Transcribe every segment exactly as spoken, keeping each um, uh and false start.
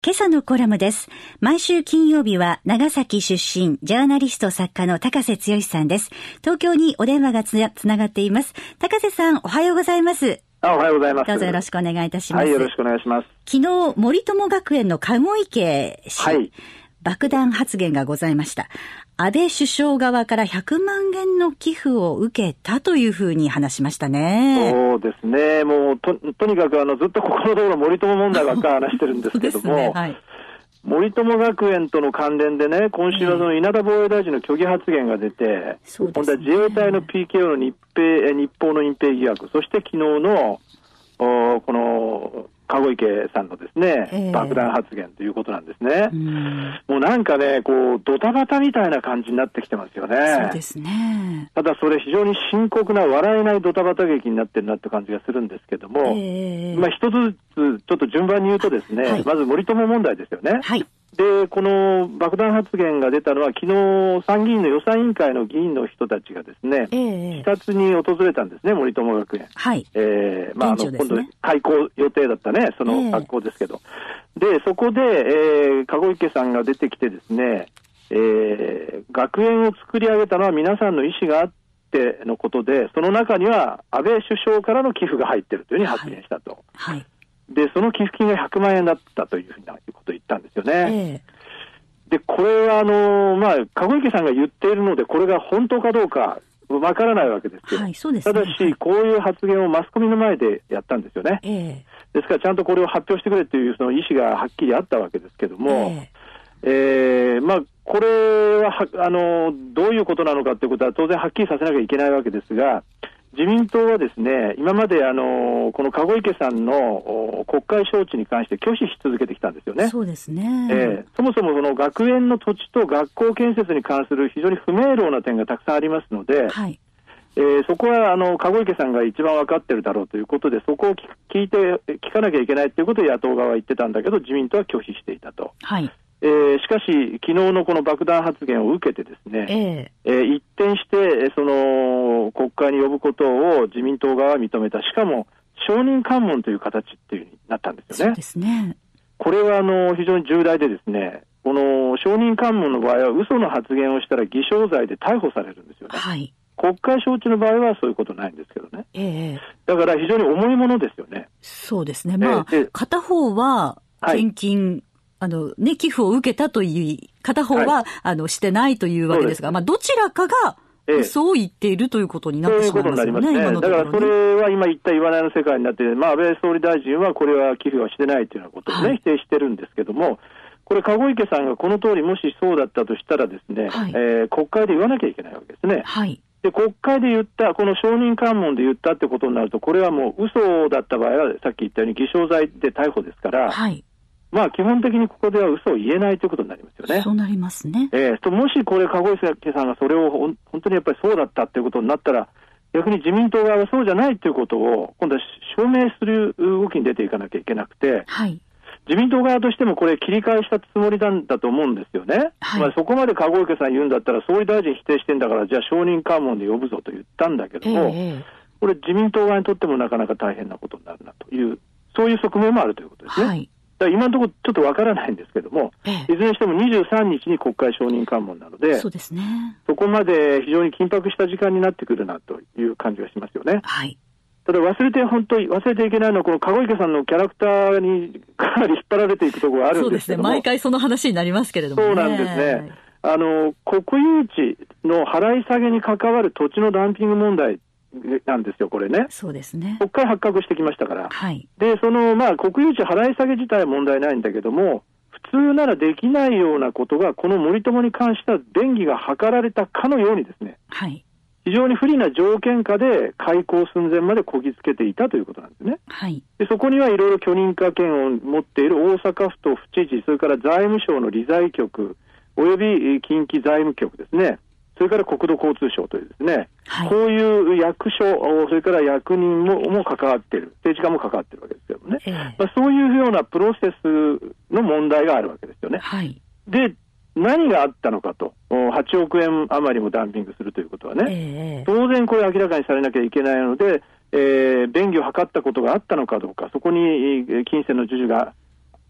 今朝のコラムです。毎週金曜日は長崎出身ジャーナリスト作家の高瀬剛さんです。東京にお電話がつ な, つながっています。高瀬さん、おはようございます。 あ、おはようございます。 どうぞよろしくお願いいたします。 はい、よろしくお願いします。 昨日森友学園の籠池氏、 はい、 爆弾発言がございました。安倍首相側からひゃくまんえんの寄付を受けたというふうに話しましたね。 そうですね。もう と, とにかくあのずっとここのところ森友問題ばっかり話してるんですけども、ね、はい、森友学園との関連でね、今週はその稲田防衛大臣の虚偽発言が出て、えーね、今度は自衛隊の ピーケーオー の日兵日報の隠蔽疑惑、そして昨日のこの籠池さんのですね、えー、爆弾発言ということなんですね。うん、もうなんかね、こうドタバタみたいな感じになってきてますよね。 そうですね。 ただそれ非常に深刻な笑えないドタバタ劇になってるなって感じがするんですけども、えー、まあ一つずつちょっと順番に言うとですね、はい、まず森友問題ですよね。はい、でこの爆弾発言が出たのは昨日参議院の予算委員会の議員の人たちがですね、えー、視察に訪れたんですね、森友学園。はい、えーまあ、あの、ね、今度開校予定だったね、その学校ですけど、えー、でそこで、えー、籠池さんが出てきてですね、えー、学園を作り上げたのは皆さんの意思があってのことで、その中には安倍首相からの寄付が入っているというふうに発言したと。はいはい、でその寄付金がひゃくまんえんだったというふうなことを言ったんですよね。えー、でこれはあの、まあ、籠池さんが言っているのでこれが本当かどうかわからないわけですけど、はい、そうですね、ただしこういう発言をマスコミの前でやったんですよね。えー、ですからちゃんとこれを発表してくれというその意思がはっきりあったわけですけども、えーえーまあ、これははあのどういうことなのかということは当然はっきりさせなきゃいけないわけですが、自民党はですね、今まであのこの籠池さんの国会招致に関して拒否し続けてきたんですよね。 そうですね。 えー、そもそもその学園の土地と学校建設に関する非常に不明瞭な点がたくさんありますので、はい、えー、そこはあの籠池さんが一番分かってるだろうということで、そこを聞いて聞かなきゃいけないということを野党側は言ってたんだけど、自民党は拒否していたと。はい、えー、しかし昨日のこの爆弾発言を受けてですね、えーえー、一転してその国会に呼ぶことを自民党側は認めた。しかも証人喚問という形っていう風になったんですよね。 そうですね。これはあの非常に重大でですね、この証人喚問の場合は嘘の発言をしたら偽証罪で逮捕されるんですよね。はい、国会招致の場合はそういうことないんですけどね。えー、だから非常に重いものですよね。 そうですね。まあ、えー、片方は献金、はい、あのね、寄付を受けたという片方は、はい、あのしてないというわけですが、まあどちらかが嘘を言っているということになってしまいますよね。そういうことになりますね。だからそれは今言った言わないの世界になって、まあ安倍総理大臣はこれは寄付はしてないというようなことをね、はい、否定してるんですけども、これ籠池さんがこの通りもしそうだったとしたらですね、はい、えー、国会で言わなきゃいけないわけですね。はい。で国会で言ったこの証人喚問で言ったってことになると、これはもう嘘だった場合はさっき言ったように偽証罪で逮捕ですから。はい。まあ基本的にここでは嘘を言えないということになりますよね。 そうなりますね。 えー、ともしこれ籠池さんがそれを本当にやっぱりそうだったということになったら、逆に自民党側はそうじゃないということを今度は証明する動きに出ていかなきゃいけなくて、はい、自民党側としてもこれ切り返したつもりなんだと思うんですよね。はい、まあ、そこまで籠池さん言うんだったら総理大臣否定してんだから、じゃあ証人喚問で呼ぶぞと言ったんだけども、えー、これ自民党側にとってもなかなか大変なことになるなという、そういう側面もあるということですね。はい、今のところちょっとわからないんですけども、ええ、いずれにしてもにじゅうさんにちに国会承認喚問なので、そうですね、そこまで非常に緊迫した時間になってくるなという感じがしますよね。はい、ただ忘れて本当に忘れていけないのは、この籠池さんのキャラクターにかなり引っ張られていくところがあるんですけども。そうですね、毎回その話になりますけれどもね。そうなんですね。あの国有地の払い下げに関わる土地のダンピング問題なんですよ、これね。そうですね。国会発覚してきましたから。はい。で、その、まあ、国有地払い下げ自体は問題ないんだけども、普通ならできないようなことが、この森友に関しては便宜が図られたかのようにですね。はい。非常に不利な条件下で開港寸前までこぎつけていたということなんですね。はい。で、そこにはいろいろ許認可権を持っている大阪府と府知事、それから財務省の理財局、および近畿財務局ですね。それから国土交通省というですね、はい、こういう役所、それから役人 も, も関わっている、政治家も関わっているわけですけどもね、えーまあ、そういうようなプロセスの問題があるわけですよね。はい、で、何があったのかと、はちおくえん余りもダンピングするということはね、えー、当然これ明らかにされなきゃいけないので、えー、便宜を図ったことがあったのかどうか、そこに金銭の授受が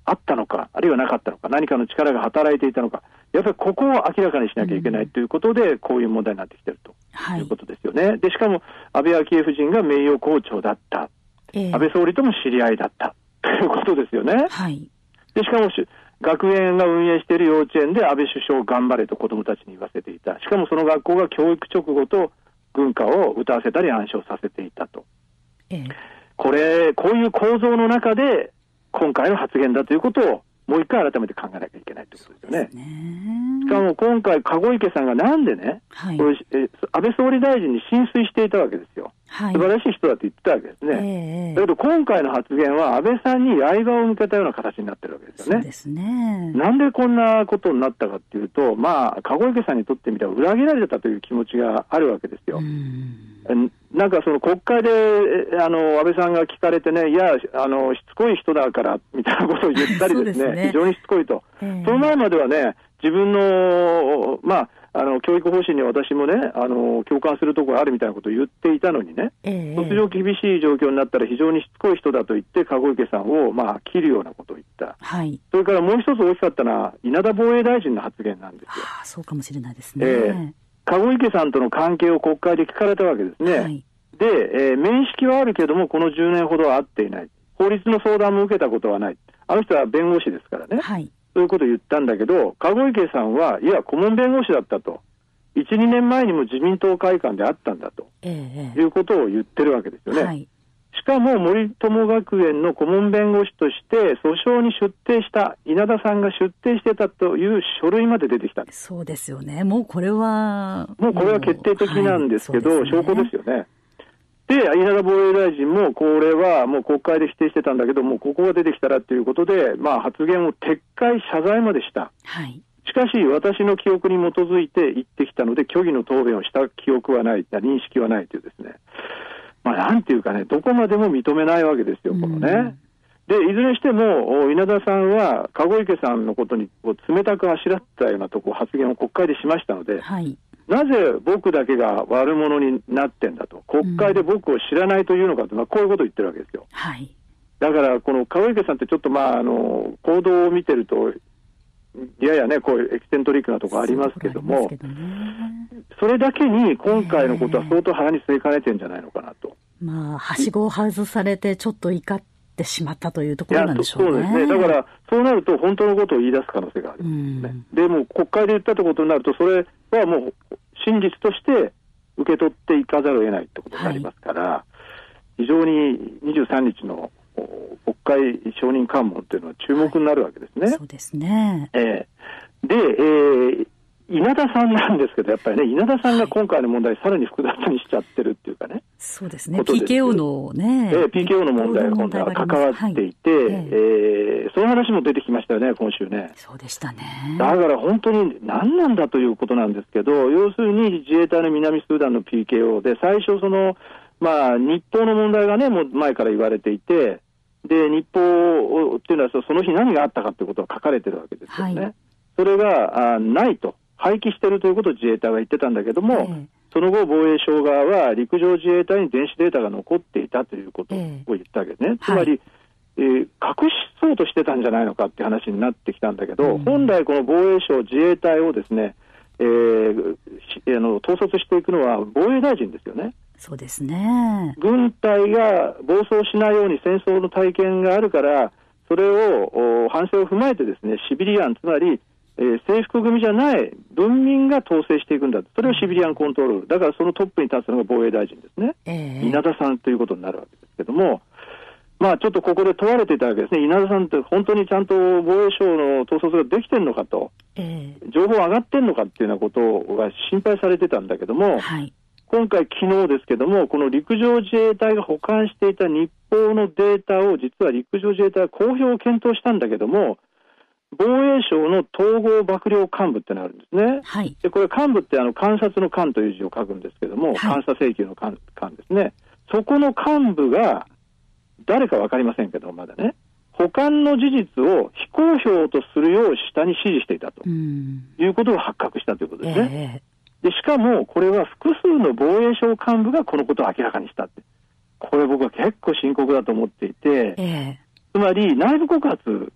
あったのか、あるいはなかったのか、何かの力が働いていたのか、やっぱりここを明らかにしなきゃいけないということで、うん、こういう問題になってきていると、はい、いうことですよね。でしかも安倍昭恵夫人が名誉校長だった、えー、安倍総理とも知り合いだったということですよね、はい、でしかも学園が運営している幼稚園で安倍首相頑張れと子どもたちに言わせていた。しかもその学校が教育直後と軍歌を歌わせたり暗唱させていたと、えー、これこういう構造の中で今回の発言だということをもう一回改めて考えなきゃいけないということですよね。そうですね。しかも今回籠池さんがなんでね、はい、これえ安倍総理大臣に心酔していたわけですよ、はい、素晴らしい人だと言ってたわけですね、えー、だけど今回の発言は安倍さんに刃を向けたような形になってるわけですよね。そうですね。なんでこんなことになったかっていうと、まあ籠池さんにとってみたら裏切られたという気持ちがあるわけですよ。うんなんかその国会であの安倍さんが聞かれてね、いやあのしつこい人だからみたいなことを言ったりですね、すね非常にしつこいと、えー、その前まではね、自分のまああの教育方針に私もねあの共感するところがあるみたいなことを言っていたのにね、えー、突如厳しい状況になったら非常にしつこい人だと言って籠池さんをまあ切るようなことを言った、はい、それからもう一つ大きかったのは稲田防衛大臣の発言なんですよ。 はあ、そうかもしれないですね、 えー籠池さんとの関係を国会で聞かれたわけですね、はい、で、えー、面識はあるけどもこのじゅうねんほどは会っていない、法律の相談も受けたことはない、あの人は弁護士ですからね、はい、そういうことを言ったんだけど、籠池さんはいや顧問弁護士だったと、いち、にねんまえにも自民党会館で会ったんだと、えー、いうことを言ってるわけですよね、はい、しかも森友学園の顧問弁護士として訴訟に出廷した稲田さんが出廷してたという書類まで出てきたんです。 そうですよね。もうこれはもうこれは決定的なんですけど、はい、証拠ですよね。で稲田防衛大臣もこれはもう国会で否定してたんだけども、ここが出てきたらということで、まあ、発言を撤回謝罪までした、はい、しかし私の記憶に基づいて言ってきたので虚偽の答弁をした記憶はない、認識はないというですね、まあ、なんていうかね、どこまでも認めないわけですよ、このね。でいずれにしても稲田さんは籠池さんのことにこう冷たくあしらったようなとこ発言を国会でしましたので、はい、なぜ僕だけが悪者になってんだと、国会で僕を知らないというのかと、まあ、こういうことを言ってるわけですよ、はい、だからこの籠池さんってちょっと、まあ、あの行動を見てるとややねこういうエキセントリックなところありますけども、 そ, けど、ね、それだけに今回のことは相当腹に据えかねてるんじゃないのかなと、 まあ、はしごを外されてちょっと怒ってしまったというところなんでしょうね。 そうですね。だからそうなると本当のことを言い出す可能性があるんですね。でも国会で言ったということになるとそれはもう真実として受け取っていかざるを得ないということになりますから、はい、非常ににじゅうさんにちの国会承認喚問というのは注目になるわけですね、はい、 そうですね、 えー、で、えー稲田さんなんですけど、やっぱりね稲田さんが今回の問題、はい、さらに複雑にしちゃってるっていうかね、 そうですね、ピーケーオー のね、 えー、ピーケーオー の問題が今度は関わっていて、はい、えーえー、その話も出てきましたよね今週ね。 そうでしたね。 だから本当に何なんだということなんですけど、要するに自衛隊の南スーダンの ピーケーオー で最初その、まあ、日報の問題がねもう前から言われていて、で日報っていうのはその日何があったかということが書かれてるわけですよね、はい、それがあないと廃棄しているということを自衛隊は言ってたんだけども、えー、その後防衛省側は陸上自衛隊に電子データが残っていたということを言ったわけですね、えー、つまり、はい、えー、隠しそうとしてたんじゃないのかって話になってきたんだけど、うん、本来この防衛省自衛隊をですね、えー、あの統率していくのは防衛大臣ですよね。 そうですね。 軍隊が暴走しないように戦争の体験があるからそれを反省を踏まえてですね、シビリアンつまりえー、制服組じゃない文民が統制していくんだ、それをシビリアンコントロール、だからそのトップに立つのが防衛大臣ですね、えー、稲田さんということになるわけですけども、まあちょっとここで問われていたわけですね。稲田さんって本当にちゃんと防衛省の統率ができてるのかと、えー、情報上がってるのかっていうようなことが心配されてたんだけども、はい、今回昨日ですけどもこの陸上自衛隊が保管していた日報のデータを実は陸上自衛隊は公表を検討したんだけども、防衛省の統合幕僚幹部ってのがあるんですね、はい、でこれ幹部ってあの監察の監という字を書くんですけども、はい、監査請求の監ですね。そこの幹部が誰か分かりませんけどまだね、保管の事実を非公表とするよう下に指示していたということが発覚したということですね、えー、でしかもこれは複数の防衛省幹部がこのことを明らかにしたって、これ僕は結構深刻だと思っていて、えー、つまり内部告発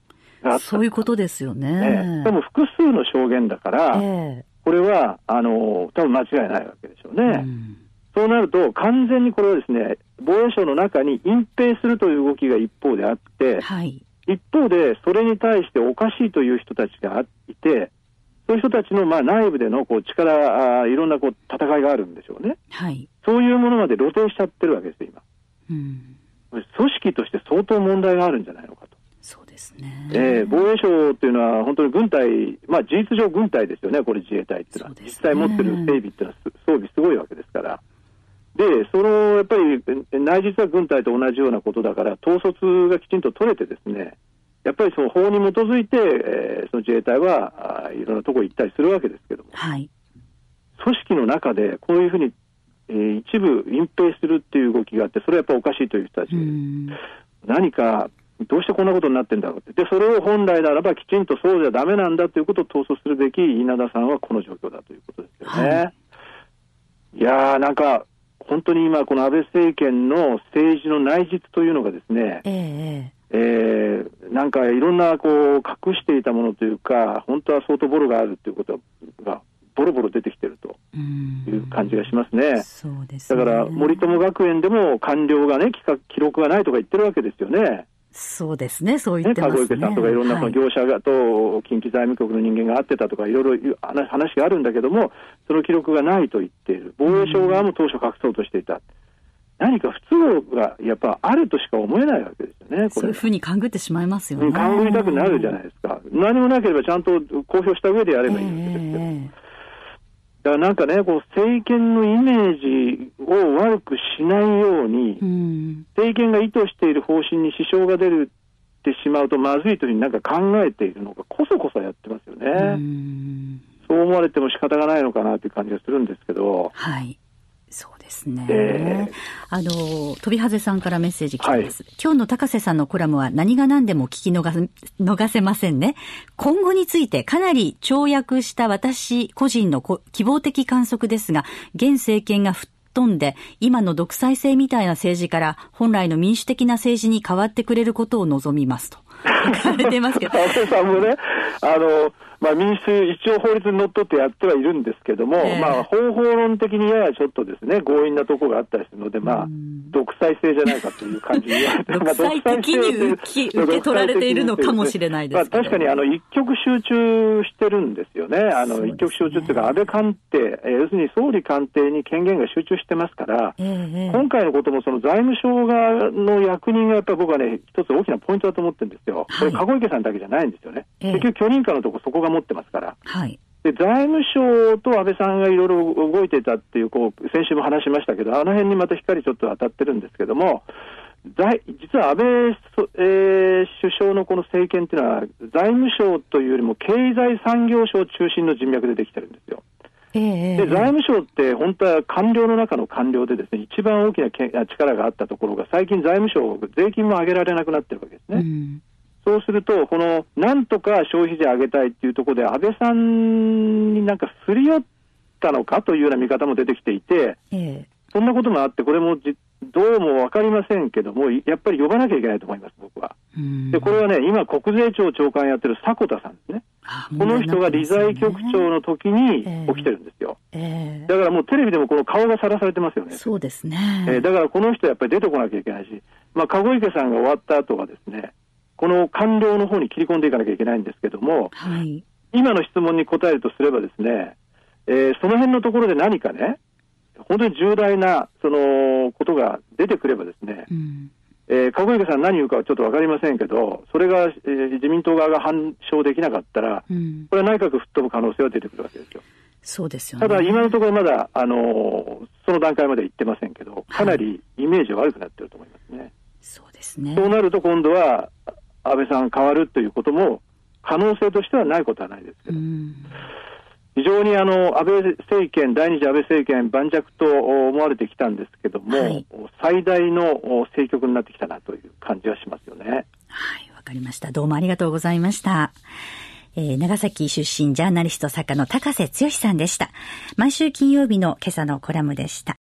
があった。 そういうことですよね。 ええ、でも複数の証言だから、ええ、これは、あの、多分間違いないわけでしょうね。うん、そうなると、完全にこれはですね、防衛省の中に隠蔽するという動きが一方であって、はい、一方で、それに対しておかしいという人たちがいて、そういう人たちのまあ内部でのこう力、あいろんなこう戦いがあるんでしょうね。はい、そういうものまで露呈しちゃってるわけですよ、今。うん、組織として相当問題があるんじゃないのかと。 そうですね。 えー、防衛省っていうのは本当に軍隊、まあ事実上軍隊ですよね、これ自衛隊っていうのは。実際持ってる整備っていうのは装備すごいわけですから。で、そのやっぱり内実は軍隊と同じようなことだから、統率がきちんと取れてですね、やっぱりその法に基づいて、えー、その自衛隊はいろんなところ行ったりするわけですけども、はい、組織の中でこういうふうに、えー、一部隠蔽するっていう動きがあって、それはやっぱおかしいという人たち、何かどうしてこんなことになってんだろうって、でそれを本来ならばきちんとそうじゃダメなんだということを統率するべき稲田さんはこの状況だということですよね。はい、いやー、なんか本当に今この安倍政権の政治の内実というのがですね、えーえー、なんかいろんなこう隠していたものというか、本当は相当ボロがあるということがボロボロ出てきているという感じがしますね。 そうですね。 だから森友学園でも官僚がね、記録がないとか言ってるわけですよね。 そうですね、そう言ってますね。 ね、籠池さんとかいろんなその業者がと近畿財務局の人間が会ってたとかいろいろ話があるんだけども、その記録がないと言っている。防衛省側も当初隠そうとしていた。何か不都合がやっぱあるとしか思えないわけですよね。これそういうふうに勘ぐってしまいますよね。 勘ぐりたくなるじゃないですか。何もなければちゃんと公表した上でやればいいんですけど、えー、だからなんかね、こう政権のイメージを悪くしないように、うん、政権が意図している方針に支障が出るってしまうとまずいというふうになんか考えているのがこそこそやってますよね。うん、そう思われても仕方がないのかなという感じがするんですけど、 はい、そうですね。えー、あの飛はぜさんからメッセージ来てます、はい、今日の高瀬さんのコラムは何が何でも聞き逃せ、逃せませんね。今後についてかなり跳躍した私個人の希望的観測ですが、現政権が吹っ飛んで今の独裁制みたいな政治から本来の民主的な政治に変わってくれることを望みますと書かれてますけど安倍さんもね、あのまあ、民主一応法律にのっとってやってはいるんですけども、えーまあ、方法論的にややちょっとですね強引なところがあったりするので、まあ、独裁制じゃないかという感じに言われて独裁的に受け、受け取られているのかもしれないですけど、 まあ、確かにあの一極集中してるんですよね。あの、ね、一極集中というか安倍官邸、えー、要するに総理官邸に権限が集中してますから、えー、今回のこともその財務省側の役人がやっぱり僕はね一つ大きなポイントだと思ってるんですよ。これ籠池さんだけじゃないんですよね、えー、結局許認可のとこそこが持ってますから、はい、で財務省と安倍さんがいろいろ動いていたっていうこう先週も話しましたけど、あの辺にまた光ちょっと当たってるんですけども、実は安倍、えー、首相のこの政権っていうのは財務省というよりも経済産業省中心の人脈でできてるんですよ。えー、で財務省って本当は官僚の中の官僚でですね、一番大きな力があったところが最近財務省税金も上げられなくなってるわけですね。うん、そうするとこのなんとか消費税上げたいっていうところで安倍さんになんかすり寄ったのかというような見方も出てきていて、えー、そんなこともあってこれもじどうも分かりませんけども、やっぱり呼ばなきゃいけないと思います僕は。でこれはね今国税庁長官やってる迫田さんですね。この人が理財局長の時に起きてるんですよ、えーえー、だからもうテレビでもこの顔がさらされてますよね。 そうですね、 えー、だからこの人やっぱり出てこなきゃいけないし、まあ、籠池さんが終わった後はですねこの官僚の方に切り込んでいかなきゃいけないんですけども、はい、今の質問に答えるとすればですね、えー、その辺のところで何かね本当に重大なそのことが出てくればですね、うんえー、籠池さん何言うかはちょっと分かりませんけど、それが、えー、自民党側が反証できなかったら、うん、これは内閣吹っ飛ぶ可能性は出てくるわけですよ。 そうですよね。 ただ今のところまだ、あのー、その段階まで行ってませんけど、かなりイメージ悪くなってると思いますね、はい、 そうですね。 そうなると今度は安倍さん変わるということも可能性としてはないことはないですけど、うん非常にあの安倍政権第二次安倍政権盤石と思われてきたんですけども、はい、最大の政局になってきたなという感じはしますよね。はい、 わかりました。どうもありがとうございました。えー、長崎出身ジャーナリスト作家の高瀬剛さんでした。毎週金曜日の今朝のコラムでした。